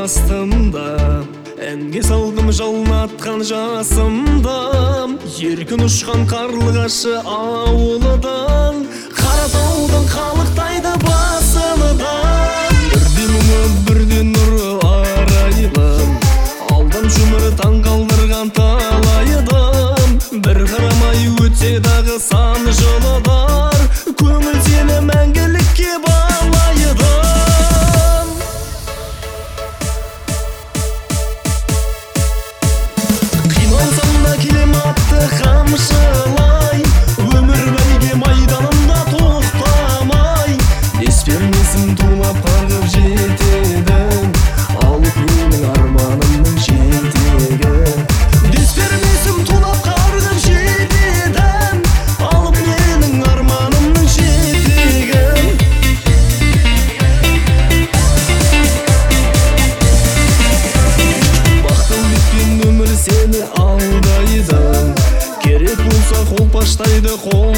астымда, әнге салдым жалнатқан жасымда. Еркін ұшқан қарлығашы ауылыдан, Қаратаудың қалықтайды басыныдан. Бірде мұңы бірде нұры арайлым, алдам жұмыр таң қалдырған талайыдым. Бір қарамай өтсе дағы сан жылыдар, көңіл сені мәңгілікке балайыдым. Қиналсам да келем атты қамшылай, өмір бәйге майданында тоқтамай. Дес бермесім тулап қарғып жетеді, алып менің арманымның жетегі. Дес бермесім тулап қарғып жетеді, алып менің арманымның жетегі. Бақтың біткен өмір сені алдайды, керек болса қолпаштайды қол